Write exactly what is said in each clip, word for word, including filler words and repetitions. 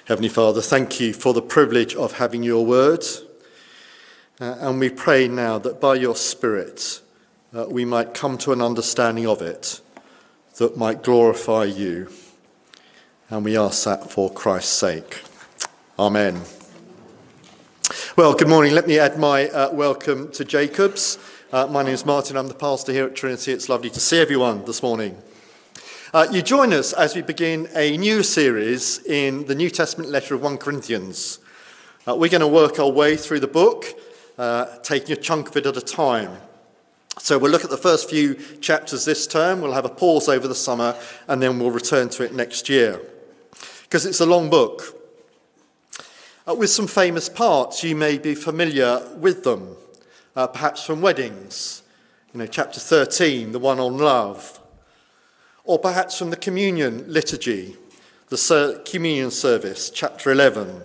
Heavenly Father, thank you for the privilege of having your word. Uh, and we pray now that by your Spirit uh, we might come to an understanding of it that might glorify you. And we ask that for Christ's sake. Amen. Well, good morning. Let me add my uh, welcome to Jacob's. Uh, my name is Martin. I'm the pastor here at Trinity. It's lovely to see everyone this morning. Uh, you join us as we begin a new series in the New Testament letter of First Corinthians. Uh, we're going to work our way through the book, uh, taking a chunk of it at a time. So we'll look at the first few chapters this term, we'll have a pause over the summer, and then we'll return to it next year. Because it's a long book. Uh, with some famous parts, you may be familiar with them, uh, perhaps from weddings. You know, chapter thirteen, the one on love. Or perhaps from the communion liturgy, the ser- communion service, chapter eleven.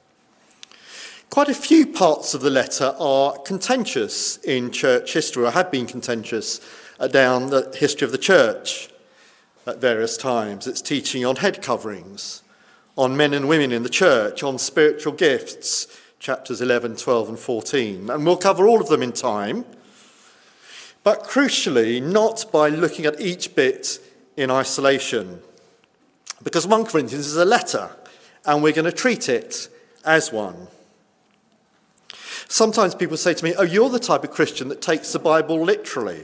Quite a few parts of the letter are contentious in church history, or have been contentious uh, down the history of the church at various times. It's teaching on head coverings, on men and women in the church, on spiritual gifts, chapters eleven, twelve and fourteen. And we'll cover all of them in time, but crucially not by looking at each bit in isolation, because First Corinthians is a letter and we're going to treat it as one. Sometimes people say to me, oh, you're the type of Christian that takes the Bible literally.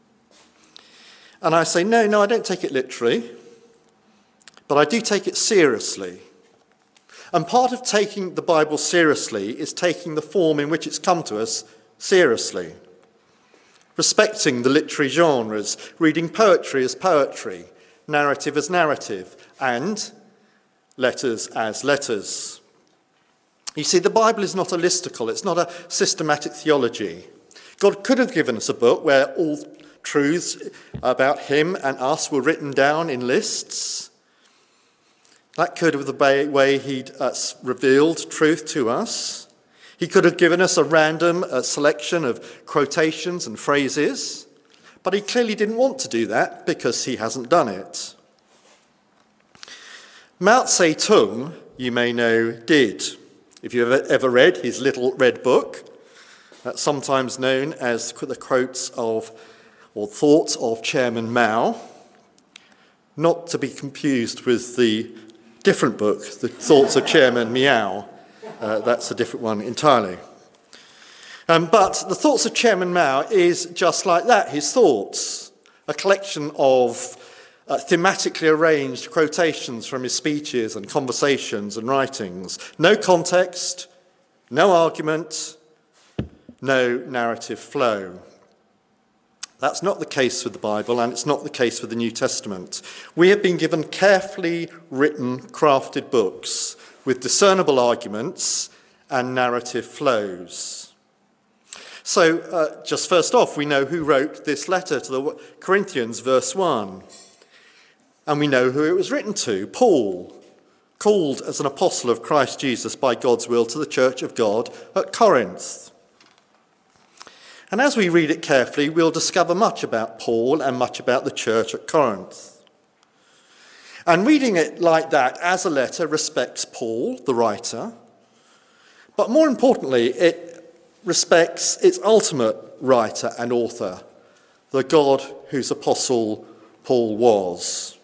And I say, no, no, I don't take it literally, but I do take it seriously. And part of taking the Bible seriously is taking the form in which it's come to us seriously. Respecting the literary genres, reading poetry as poetry, narrative as narrative, and letters as letters. You see, the Bible is not a listicle, it's not a systematic theology. God could have given us a book where all truths about him and us were written down in lists. That could have been the way he'd uh, revealed truth to us. He could have given us a random uh, selection of quotations and phrases, but he clearly didn't want to do that because he hasn't done it. Mao Zedong, you may know, did. If you've ever, ever read his little red book, uh, sometimes known as the quotes of or thoughts of Chairman Mao, not to be confused with the different book, the Thoughts of Chairman Meow. Uh, that's a different one entirely. Um, but the Thoughts of Chairman Mao is just like that, his thoughts, a collection of uh, thematically arranged quotations from his speeches and conversations and writings. No context, no argument, no narrative flow. That's not the case with the Bible, and it's not the case with the New Testament. We have been given carefully written, crafted books with discernible arguments and narrative flows. So, uh, just first off, we know who wrote this letter to the Corinthians, verse one. And we know who it was written to, Paul, called as an apostle of Christ Jesus by God's will to the church of God at Corinth. And as we read it carefully, we'll discover much about Paul and much about the church at Corinth. And reading it like that as a letter respects Paul, the writer, but more importantly, it respects its ultimate writer and author, the God whose apostle Paul was.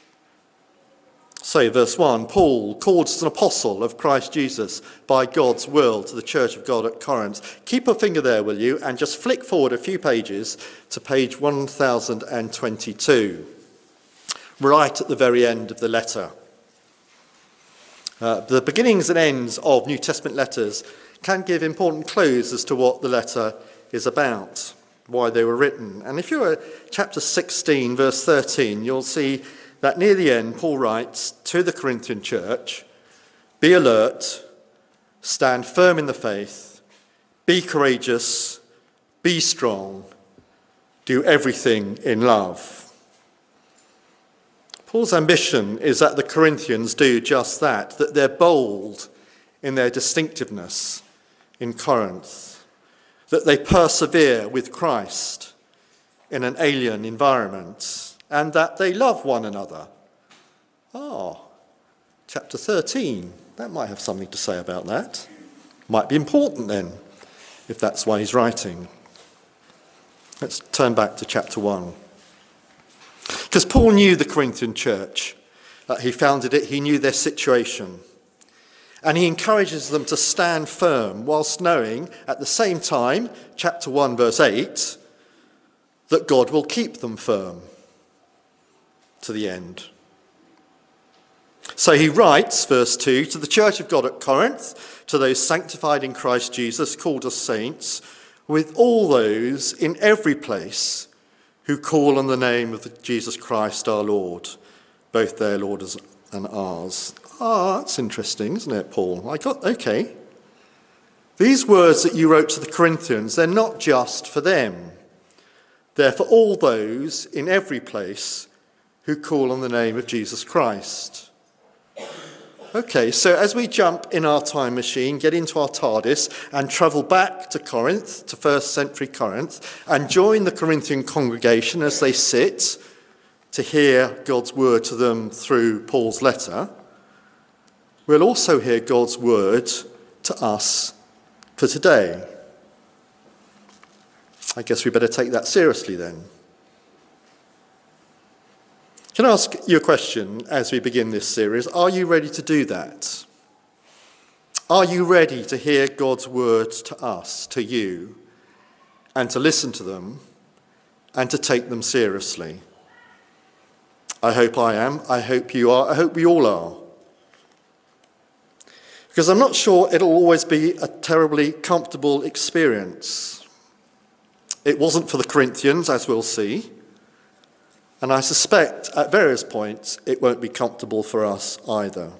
So, verse one, Paul, called as an apostle of Christ Jesus by God's will to the church of God at Corinth. Keep a finger there, will you, and just flick forward a few pages to page one thousand twenty-two. Right at the very end of the letter. Uh, the beginnings and ends of New Testament letters can give important clues as to what the letter is about, why they were written. And if you're at chapter sixteen, verse thirteen, you'll see that near the end, Paul writes to the Corinthian church, be alert, stand firm in the faith, be courageous, be strong, do everything in love. Paul's ambition is that the Corinthians do just that, that they're bold in their distinctiveness in Corinth, that they persevere with Christ in an alien environment, and that they love one another. Ah, chapter thirteen, that might have something to say about that. Might be important then, if that's why he's writing. Let's turn back to chapter one. Because Paul knew the Corinthian church. Uh, he founded it, he knew their situation. And he encourages them to stand firm whilst knowing at the same time, chapter one, verse eight, that God will keep them firm to the end. So he writes, verse two, to the church of God at Corinth, to those sanctified in Christ Jesus, called as saints, with all those in every place who call on the name of Jesus Christ our Lord, both their Lord and ours. Ah, that's interesting, isn't it, Paul? I got, okay. These words that you wrote to the Corinthians, they're not just for them. They're for all those in every place who call on the name of Jesus Christ. Okay, so as we jump in our time machine, get into our TARDIS and travel back to Corinth, to first century Corinth, and join the Corinthian congregation as they sit to hear God's word to them through Paul's letter, we'll also hear God's word to us for today. I guess we better take that seriously then. Can I ask you a question as we begin this series? Are you ready to do that? Are you ready to hear God's words to us, to you, and to listen to them and to take them seriously? I hope I am. I hope you are. I hope we all are. Because I'm not sure it'll always be a terribly comfortable experience. It wasn't for the Corinthians, as we'll see. And I suspect at various points it won't be comfortable for us either.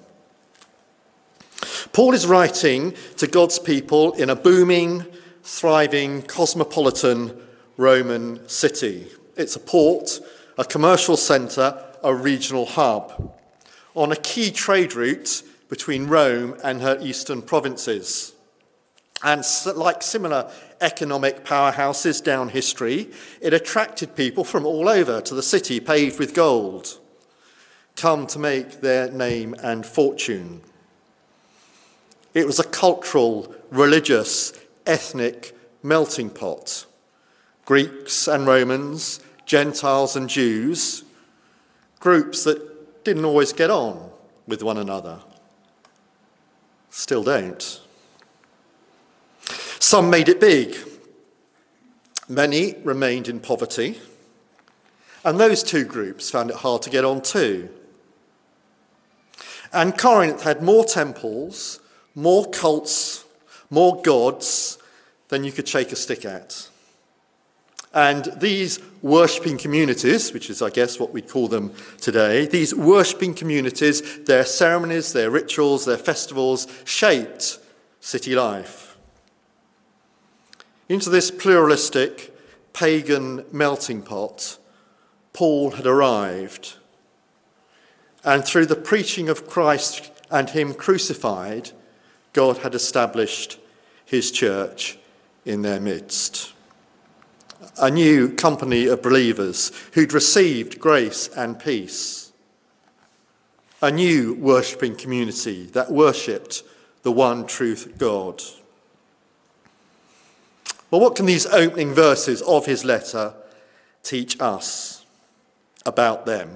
Paul is writing to God's people in a booming, thriving, cosmopolitan Roman city. It's a port, a commercial centre, a regional hub, on a key trade route between Rome and her eastern provinces. And like similar economic powerhouses down history, it attracted people from all over to the city paved with gold, come to make their name and fortune. It was a cultural, religious, ethnic melting pot. Greeks and Romans, Gentiles and Jews, groups that didn't always get on with one another. Still don't. Some made it big. Many remained in poverty. And those two groups found it hard to get on too. And Corinth had more temples, more cults, more gods than you could shake a stick at. And these worshipping communities, which is, I guess, what we call them today, these worshipping communities, their ceremonies, their rituals, their festivals, shaped city life. Into this pluralistic, pagan melting pot, Paul had arrived. And through the preaching of Christ and him crucified, God had established his church in their midst. A new company of believers who'd received grace and peace. A new worshipping community that worshipped the one truth God. Well, what can these opening verses of his letter teach us about them?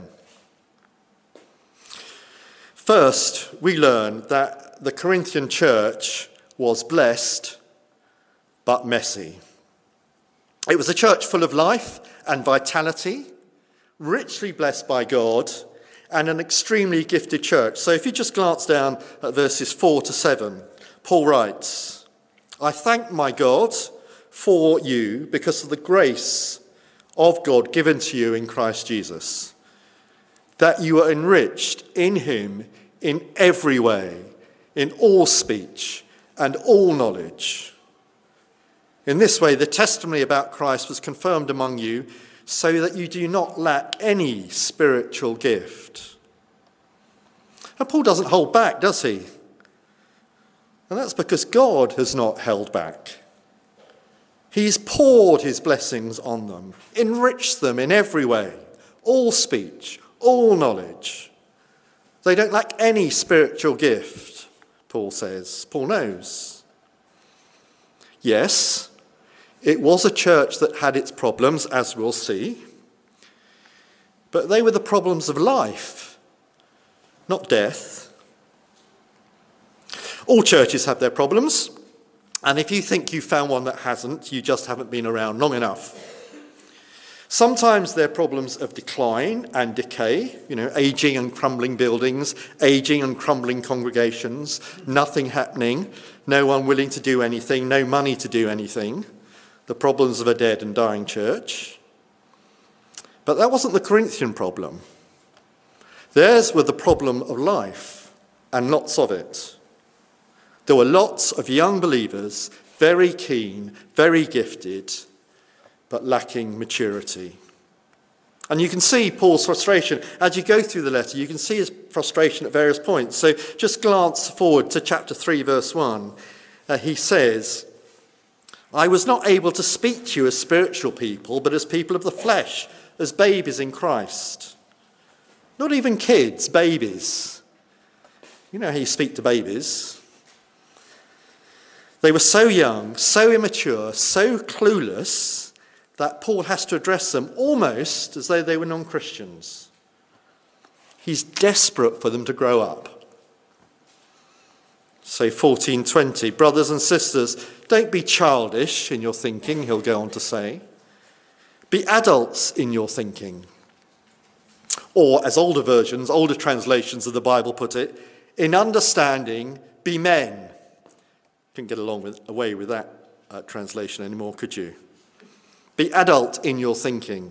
First, we learn that the Corinthian church was blessed but messy. It was a church full of life and vitality, richly blessed by God, and an extremely gifted church. So if you just glance down at verses four to seven, Paul writes, "I thank my God for you because of the grace of God given to you in Christ Jesus, that you are enriched in him in every way, in all speech and all knowledge. In this way, the testimony about Christ was confirmed among you, so that you do not lack any spiritual gift." And Paul doesn't hold back, does he? And that's because God has not held back. He's poured his blessings on them, enriched them in every way, all speech, all knowledge. They don't lack any spiritual gift Paul says. Paul knows. Yes, it was a church that had its problems, as we'll see, but they were the problems of life, not death. All churches have their problems, and if you think you found one that hasn't, you just haven't been around long enough. Sometimes they're problems of decline and decay, you know, aging and crumbling buildings, aging and crumbling congregations, nothing happening, no one willing to do anything, no money to do anything, the problems of a dead and dying church. But that wasn't the Corinthian problem. Theirs were the problem of life, and lots of it. There were lots of young believers, very keen, very gifted, but lacking maturity. And you can see Paul's frustration. As you go through the letter, you can see his frustration at various points. So just glance forward to chapter three, verse one. Uh, he says, I was not able to speak to you as spiritual people, but as people of the flesh, as babies in Christ. Not even kids, babies. You know how you speak to babies. They were so young, so immature, so clueless that Paul has to address them almost as though they were non-Christians. He's desperate for them to grow up. So fourteen twenty, brothers and sisters, don't be childish in your thinking, he'll go on to say. Be adults in your thinking. Or, as older versions, older translations of the Bible put it, in understanding, be men. Couldn't get along with, away with that uh, translation anymore, could you? Be adult in your thinking.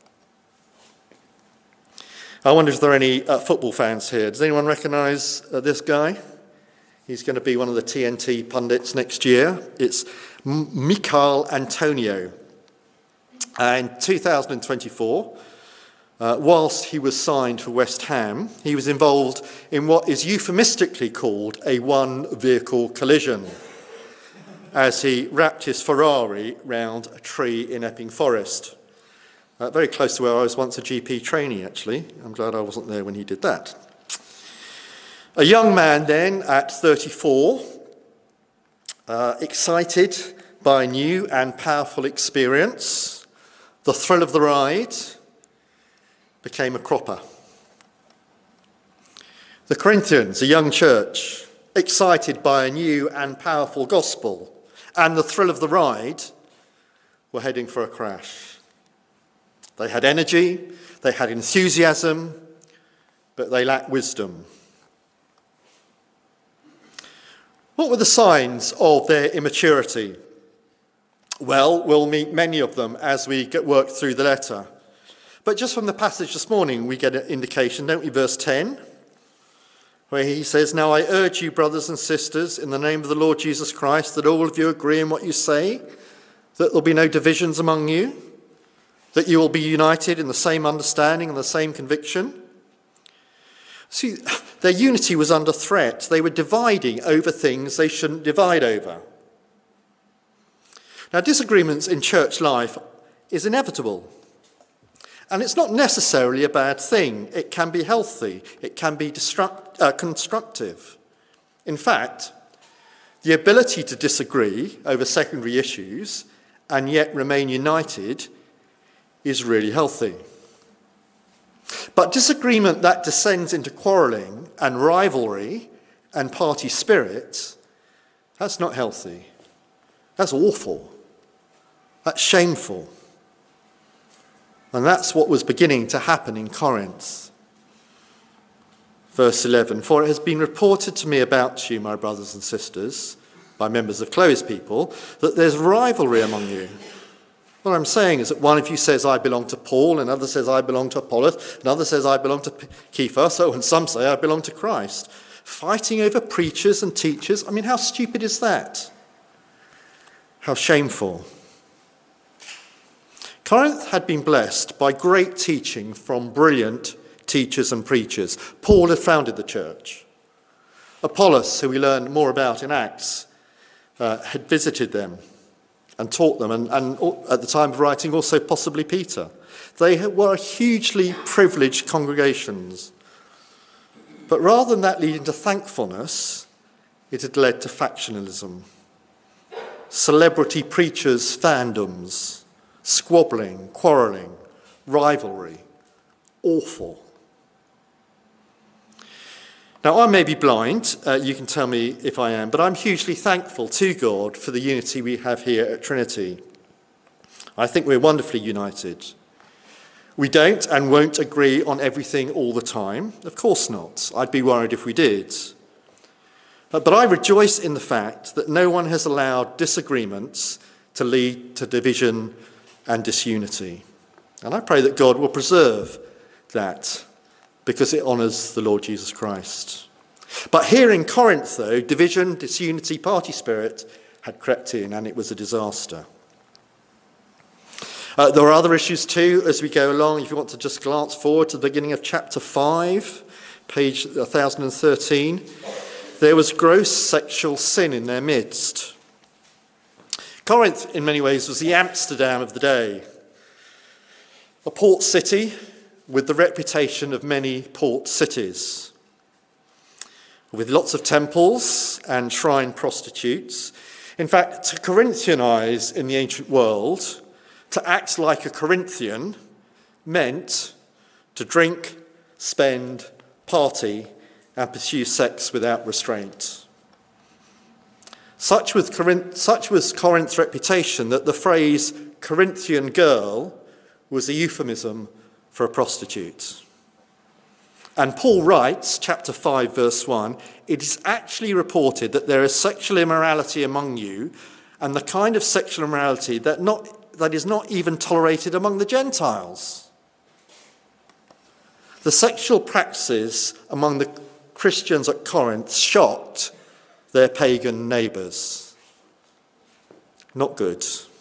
I wonder if there are any uh, football fans here. Does anyone recognise uh, this guy? He's going to be one of the T N T pundits next year. It's M- Michail Antonio. Uh, in two thousand twenty-four, uh, whilst he was signed for West Ham, he was involved in what is euphemistically called a one-vehicle collision, as he wrapped his Ferrari round a tree in Epping Forest. Uh, very close to where I was once a G P trainee, actually. I'm glad I wasn't there when he did that. A young man then, at thirty-four, uh, excited by a new and powerful experience, the thrill of the ride, became a cropper. The Corinthians, a young church, excited by a new and powerful gospel, and the thrill of the ride, were heading for a crash. They had energy, they had enthusiasm, but they lacked wisdom. What were the signs of their immaturity? Well, we'll meet many of them as we get work through the letter. But just from the passage this morning, we get an indication, don't we? Verse ten, where he says, Now I urge you, brothers and sisters, in the name of the Lord Jesus Christ, that all of you agree in what you say, that there'll be no divisions among you, that you will be united in the same understanding and the same conviction. See, their unity was under threat. They were dividing over things they shouldn't divide over. Now, disagreements in church life is inevitable. And it's not necessarily a bad thing. It can be healthy. It can be destruct, uh, constructive. In fact, the ability to disagree over secondary issues and yet remain united is really healthy. But disagreement that descends into quarrelling and rivalry and party spirit, that's not healthy. That's awful. That's shameful. And that's what was beginning to happen in Corinth. Verse eleven, For it has been reported to me about you, my brothers and sisters, by members of Chloe's people, that there's rivalry among you. What I'm saying is that one of you says, I belong to Paul, another says, I belong to Apollos, another says, I belong to Kepha, so, and some say, I belong to Christ. Fighting over preachers and teachers. I mean, how stupid is that? How shameful. Corinth had been blessed by great teaching from brilliant teachers and preachers. Paul had founded the church. Apollos, who we learn more about in Acts, uh, had visited them and taught them, and, and at the time of writing also possibly Peter. They were hugely privileged congregations. But rather than that leading to thankfulness, it had led to factionalism, celebrity preachers' fandoms, squabbling, quarrelling, rivalry. Awful. Now, I may be blind, uh, you can tell me if I am, but I'm hugely thankful to God for the unity we have here at Trinity. I think we're wonderfully united. We don't and won't agree on everything all the time. Of course not. I'd be worried if we did. Uh, but I rejoice in the fact that no one has allowed disagreements to lead to division and disunity. And I pray that God will preserve that, because it honours the Lord Jesus Christ. But here in Corinth, though, division, disunity, party spirit had crept in, and it was a disaster. Uh, there are other issues too as we go along. If you want to just glance forward to the beginning of chapter five, page one thousand thirteen, there was gross sexual sin in their midst. Corinth, in many ways, was the Amsterdam of the day. A port city with the reputation of many port cities, with lots of temples and shrine prostitutes. In fact, to Corinthianize in the ancient world, to act like a Corinthian, meant to drink, spend, party, and pursue sex without restraint. Such was, Corinth, such was Corinth's reputation that the phrase Corinthian girl was a euphemism for a prostitute. And Paul writes, chapter five, verse one, it is actually reported that there is sexual immorality among you, and the kind of sexual immorality that, not, that is not even tolerated among the Gentiles. The sexual practices among the Christians at Corinth shocked their pagan neighbours. Not good.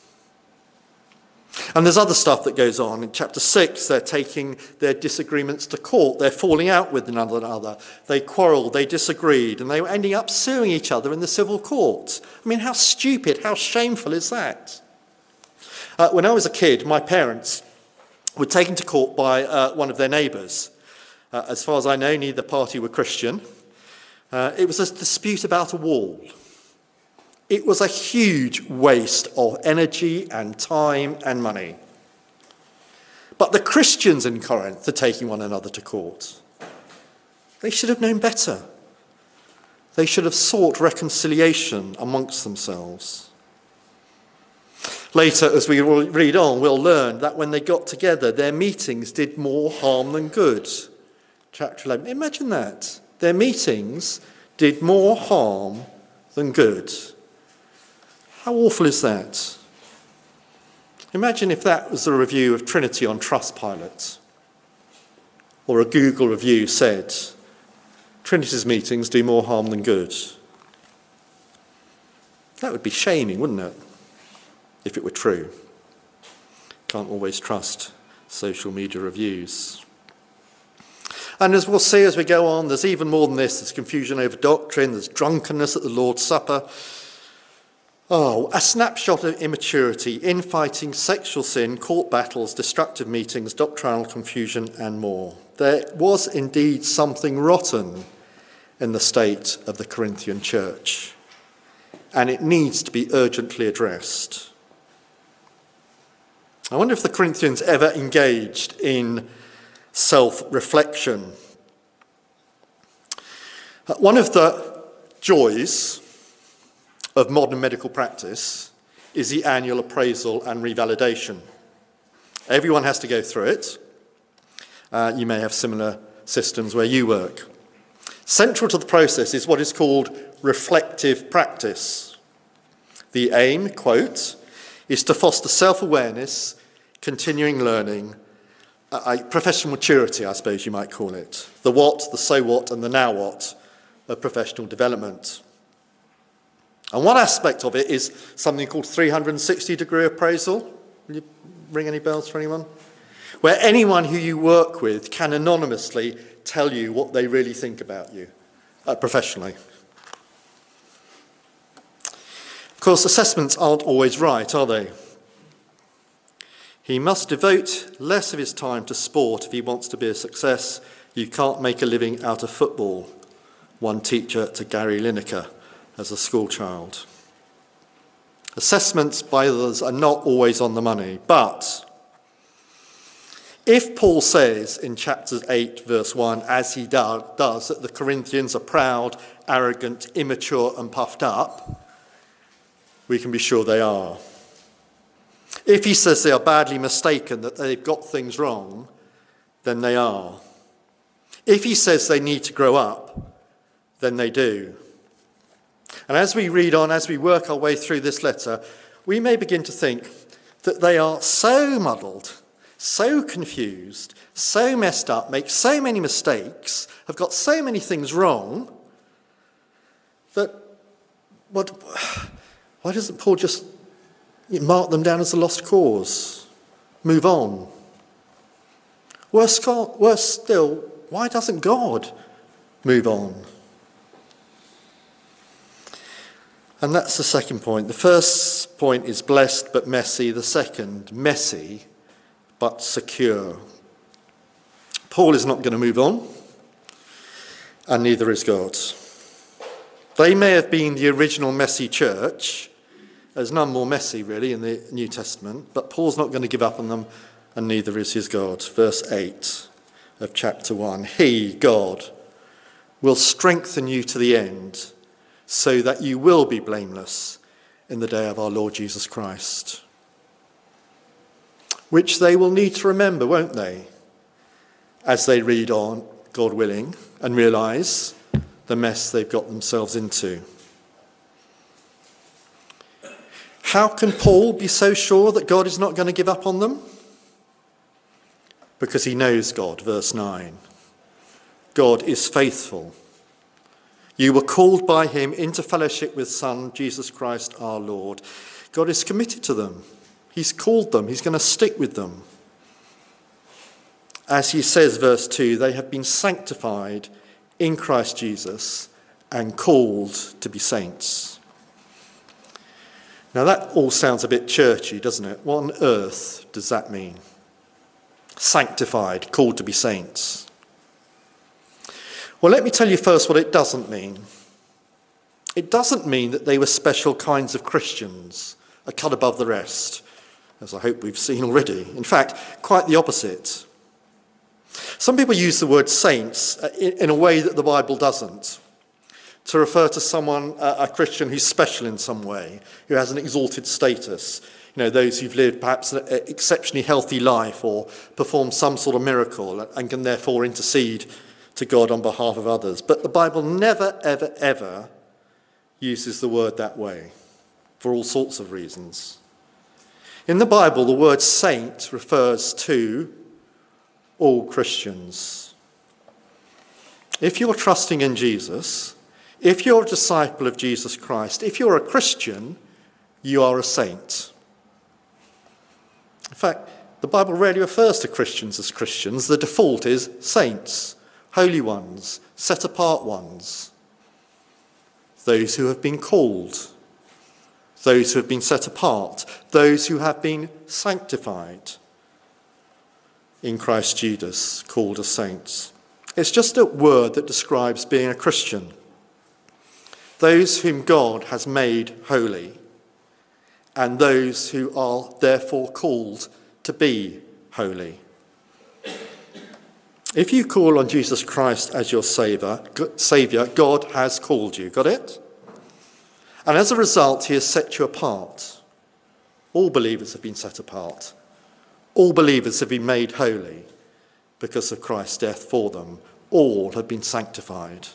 And there's other stuff that goes on. In chapter six, they're taking their disagreements to court. They're falling out with one another. They quarrelled, they disagreed, and they were ending up suing each other in the civil court. I mean, how stupid, how shameful is that? Uh, when I was a kid, my parents were taken to court by uh, one of their neighbours. Uh, as far as I know, neither party were Christian. Uh, it was a dispute about a wall. It was a huge waste of energy and time and money. But the Christians in Corinth are taking one another to court. They should have known better. They should have sought reconciliation amongst themselves. Later, as we read on, we'll learn that when they got together, their meetings did more harm than good. Chapter eleven. Imagine that. Their meetings did more harm than good. How awful is that? Imagine if that was a review of Trinity on Trustpilot, or a Google review said, Trinity's meetings do more harm than good. That would be shaming, wouldn't it? If it were true. Can't always trust social media reviews. And as we'll see as we go on, there's even more than this. There's confusion over doctrine, there's drunkenness at the Lord's Supper. Oh, a snapshot of immaturity, infighting, sexual sin, court battles, destructive meetings, doctrinal confusion, and more. There was indeed something rotten in the state of the Corinthian church, and it needs to be urgently addressed. I wonder if the Corinthians ever engaged in self-reflection. One of the joys of modern medical practice is the annual appraisal and revalidation. Everyone has to go through it. Uh, you may have similar systems where you work. Central to the process is what is called reflective practice. The aim, quote, is to foster self-awareness, continuing learning, uh, professional maturity, I suppose you might call it. The what, the so what, and the now what of professional development. And one aspect of it is something called three hundred sixty degree appraisal. Will you ring any bells for anyone? Where anyone who you work with can anonymously tell you what they really think about you, uh, professionally. Of course, assessments aren't always right, are they? He must devote less of his time to sport if he wants to be a success. You can't make a living out of football. One teacher to Gary Lineker as a schoolchild. Assessments by others are not always on the money, but if Paul says in chapter eight, verse one, as he do, does, that the Corinthians are proud, arrogant, immature and puffed up, we can be sure they are. If he says they are badly mistaken, that they've got things wrong, then they are. If he says they need to grow up, then they do. And as we read on, as we work our way through this letter, we may begin to think that they are so muddled, so confused, so messed up, make so many mistakes, have got so many things wrong, that what, why doesn't Paul just mark them down as a lost cause? Move on. Worse, worse still, why doesn't God move on? And that's the second point. The first point is blessed but messy. The second, messy but secure. Paul is not going to move on, and neither is God. They may have been the original messy church. There's none more messy, really, in the New Testament, but Paul's not going to give up on them, and neither is his God. Verse eight of chapter one. He, God, will strengthen you to the end, so that you will be blameless in the day of our Lord Jesus Christ. Which they will need to remember, won't they? As they read on, God willing, and realise the mess they've got themselves into. How can Paul be so sure that God is not going to give up on them? Because he knows God, verse nine. God is faithful. You were called by him into fellowship with Son, Jesus Christ our Lord. God is committed to them. He's called them. He's going to stick with them. As he says, verse two, they have been sanctified in Christ Jesus and called to be saints. Now that all sounds a bit churchy, doesn't it? What on earth does that mean? Sanctified, called to be saints. Well, let me tell you first what it doesn't mean. It doesn't mean that they were special kinds of Christians, a cut above the rest, as I hope we've seen already. In fact, quite the opposite. Some people use the word saints in a way that the Bible doesn't, to refer to someone, a Christian who's special in some way, who has an exalted status. You know, those who've lived perhaps an exceptionally healthy life or performed some sort of miracle and can therefore intercede to God on behalf of others. But the Bible never, ever, ever uses the word that way for all sorts of reasons. In the Bible, the word saint refers to all Christians. If you're trusting in Jesus, if you're a disciple of Jesus Christ, if you're a Christian, you are a saint. In fact, the Bible rarely refers to Christians as Christians. The default is saints, holy ones, set apart ones, those who have been called, those who have been set apart, those who have been sanctified in Christ Jesus, called as saints. It's just a word that describes being a Christian. Those whom God has made holy, and those who are therefore called to be holy. If you call on Jesus Christ as your Saviour, God has called you. Got it? And as a result, he has set you apart. All believers have been set apart. All believers have been made holy because of Christ's death for them. All have been sanctified.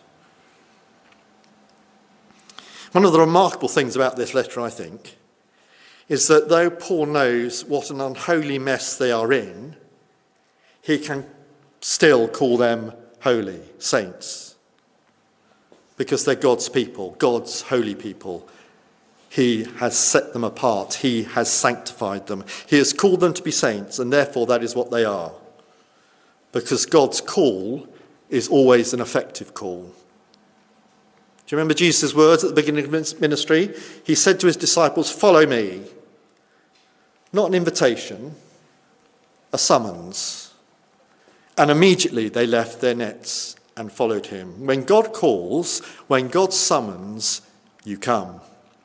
One of the remarkable things about this letter, I think, is that though Paul knows what an unholy mess they are in, he can still call them holy, saints, because they're God's people, God's holy people. He has set them apart. He has sanctified them. He has called them to be saints, and therefore that is what they are, because God's call is always an effective call. Do you remember Jesus' words at the beginning of his ministry? He said to his disciples, "Follow me." Not an invitation, a summons. And immediately they left their nets and followed him. When God calls, when God summons, you come.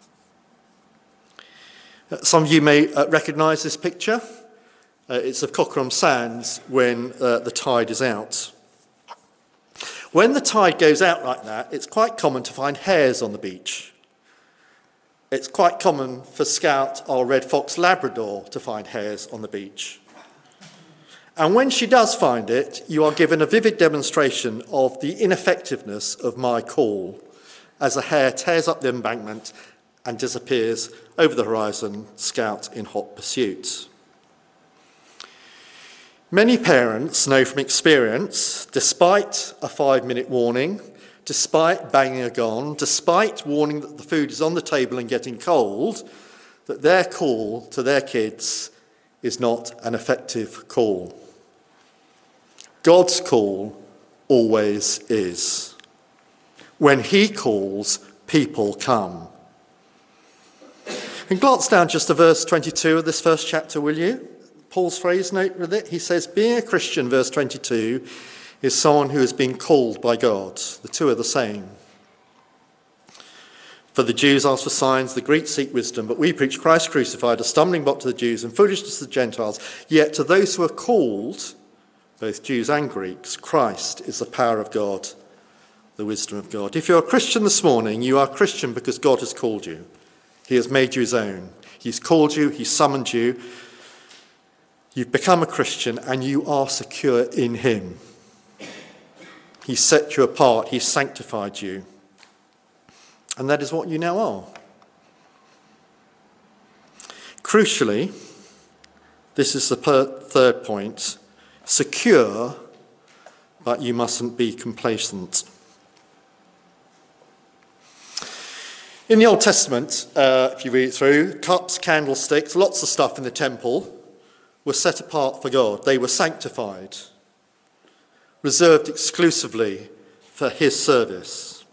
Uh, some of you may uh, recognise this picture. Uh, it's of Cockerham Sands when uh, the tide is out. When the tide goes out like that, it's quite common to find hares on the beach. It's quite common for Scout or Red Fox Labrador to find hares on the beach. And when she does find it, you are given a vivid demonstration of the ineffectiveness of my call as a hare tears up the embankment and disappears over the horizon, Scout in hot pursuit. Many parents know from experience, despite a five-minute warning, despite banging a gong, despite warning that the food is on the table and getting cold, that their call to their kids is not an effective call. God's call always is. When he calls, people come. And glance down just to verse twenty-two of this first chapter, will you? Paul's phrase, note with it. He says, being a Christian, verse twenty-two, is someone who has been called by God. The two are the same. For the Jews ask for signs, the Greeks seek wisdom, but we preach Christ crucified, a stumbling block to the Jews and foolishness to the Gentiles. Yet to those who are called, both Jews and Greeks, Christ is the power of God, the wisdom of God. If you're a Christian this morning, you are a Christian because God has called you. He has made you his own. He's called you, he's summoned you. You've become a Christian and you are secure in him. He's set you apart, he's sanctified you. And that is what you now are. Crucially, this is the per- third point, secure, but you mustn't be complacent. In the Old Testament, uh, if you read it through, cups, candlesticks, lots of stuff in the temple were set apart for God. They were sanctified, reserved exclusively for his service.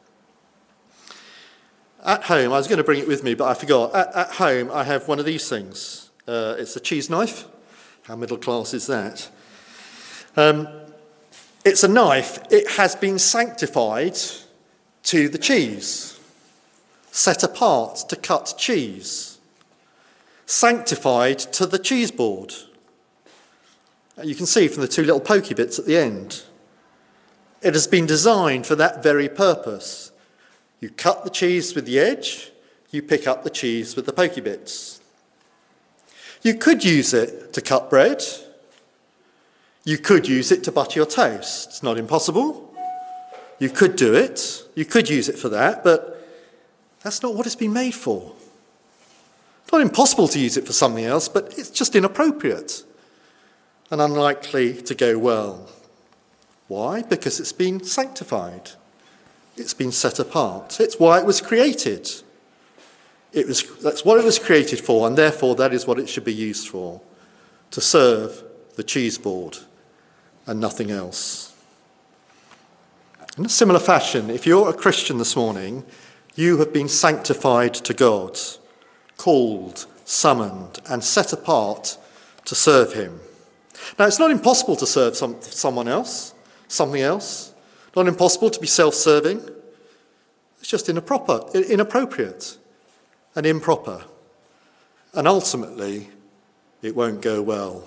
At home, I was going to bring it with me, but I forgot. At, at home, I have one of these things. Uh, it's a cheese knife. How middle class is that? Um, it's a knife. It has been sanctified to the cheese, set apart to cut cheese, sanctified to the cheese board. You can see from the two little pokey bits at the end. It has been designed for that very purpose. You cut the cheese with the edge, you pick up the cheese with the pokey bits. You could use it to cut bread. You could use it to butter your toast. It's not impossible. You could do it. You could use it for that, but that's not what it's been made for. It's not impossible to use it for something else, but it's just inappropriate and unlikely to go well. Why? Because it's been sanctified. It's been set apart. It's why it was created. It was, that's what it was created for, and therefore that is what it should be used for, to serve the cheese board and nothing else. In a similar fashion, if you're a Christian this morning, you have been sanctified to God, called, summoned, and set apart to serve him. Now, it's not impossible to serve some, someone else, something else. Not impossible to be self-serving. It's just improper, inappropriate and improper. And ultimately, it won't go well.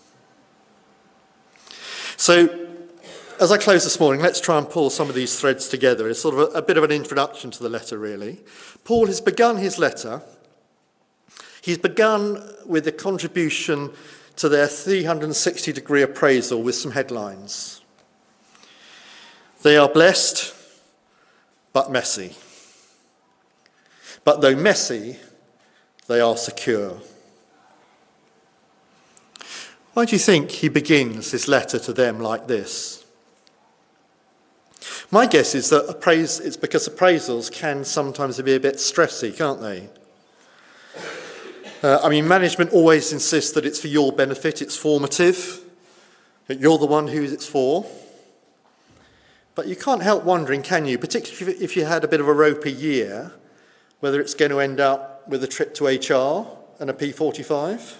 So, as I close this morning, let's try and pull some of these threads together. It's sort of a, a bit of an introduction to the letter, really. Paul has begun his letter. He's begun with a contribution to their three hundred sixty degree appraisal with some headlines. They are blessed, but messy. But though messy, they are secure. Why do you think he begins his letter to them like this? My guess is that appraise, it's because appraisals can sometimes be a bit stressy, can't they? Uh, I mean, management always insists that it's for your benefit, it's formative, that you're the one who it's for. But you can't help wondering, can you, particularly if you had a bit of a ropey year, whether it's going to end up with a trip to H R and a P forty-five?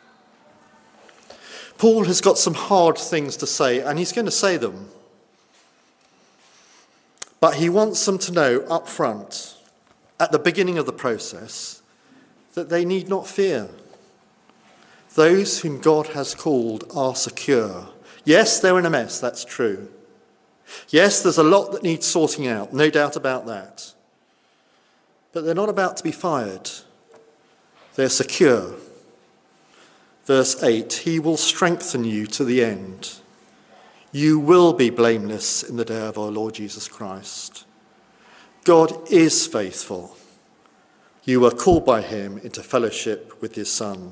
Paul has got some hard things to say, and he's going to say them. But he wants them to know up front, at the beginning of the process that they need not fear. Those whom God has called are secure. Yes, they're in a mess, that's true. Yes, there's a lot that needs sorting out, no doubt about that. But they're not about to be fired. They're secure. Verse eight, he will strengthen you to the end. You will be blameless in the day of our Lord Jesus Christ. God is faithful. You were called by him into fellowship with his Son.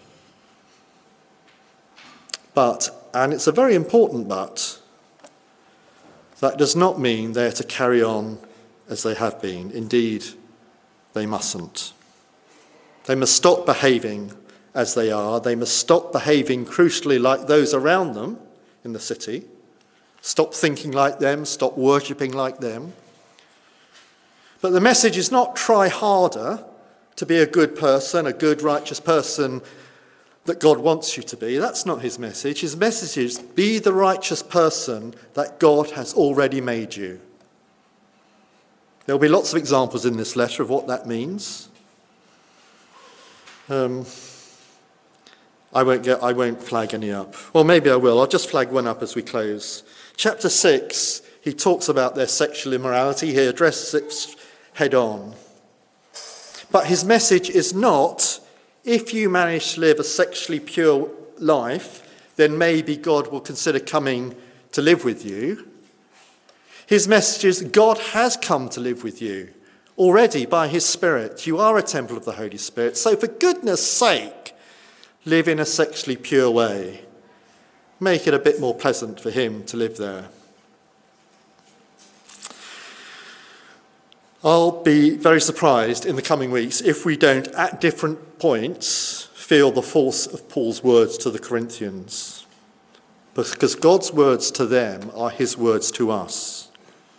But, and it's a very important but, that does not mean they're to carry on as they have been. Indeed, they mustn't. They must stop behaving as they are. They must stop behaving crucially like those around them in the city. Stop thinking like them, stop worshipping like them. But the message is not try harder to be a good person, a good, righteous person that God wants you to be. That's not his message. His message is be the righteous person that God has already made you. There'll be lots of examples in this letter of what that means. Um, I won't get, I won't flag any up. Well, maybe I will. I'll just flag one up as we close. Chapter six, he talks about their sexual immorality. He addresses it head on. But his message is not, if you manage to live a sexually pure life, then maybe God will consider coming to live with you. His message is God has come to live with you already by his Spirit. You are a temple of the Holy Spirit. So for goodness sake, live in a sexually pure way. Make it a bit more pleasant for him to live there. I'll be very surprised in the coming weeks if we don't, at different points, feel the force of Paul's words to the Corinthians. Because God's words to them are his words to us.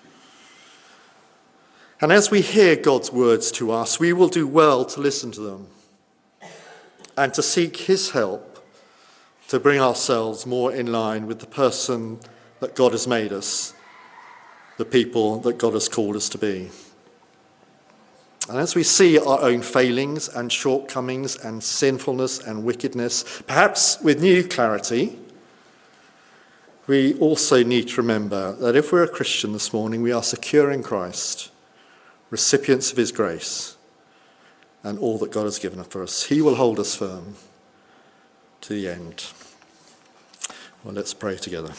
And as we hear God's words to us, we will do well to listen to them and to seek his help to bring ourselves more in line with the person that God has made us, the people that God has called us to be. And as we see our own failings and shortcomings and sinfulness and wickedness, perhaps with new clarity, we also need to remember that if we're a Christian this morning, we are secure in Christ, recipients of his grace, and all that God has given for us. He will hold us firm to the end. Well, let's pray together.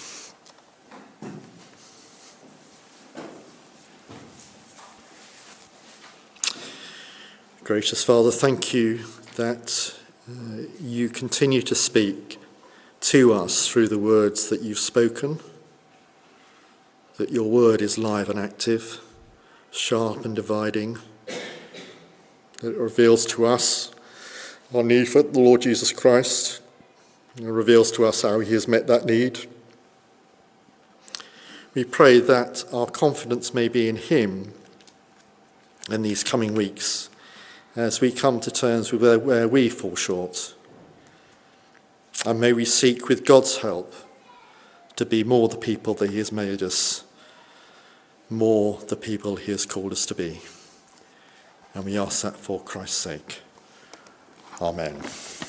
Gracious Father, thank you that uh, you continue to speak to us through the words that you've spoken, that your word is live and active, sharp and dividing, that it reveals to us our need for the Lord Jesus Christ, and it reveals to us how he has met that need. We pray that our confidence may be in him in these coming weeks, as we come to terms with where, where we fall short. And may we seek with God's help to be more the people that he has made us, more the people he has called us to be. And we ask that for Christ's sake. Amen.